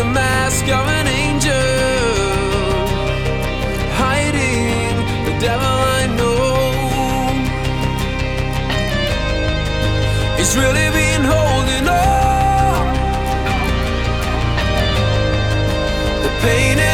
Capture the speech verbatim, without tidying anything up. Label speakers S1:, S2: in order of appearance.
S1: the mask of an angel, hiding the devil I know. It's really been holding on. The pain is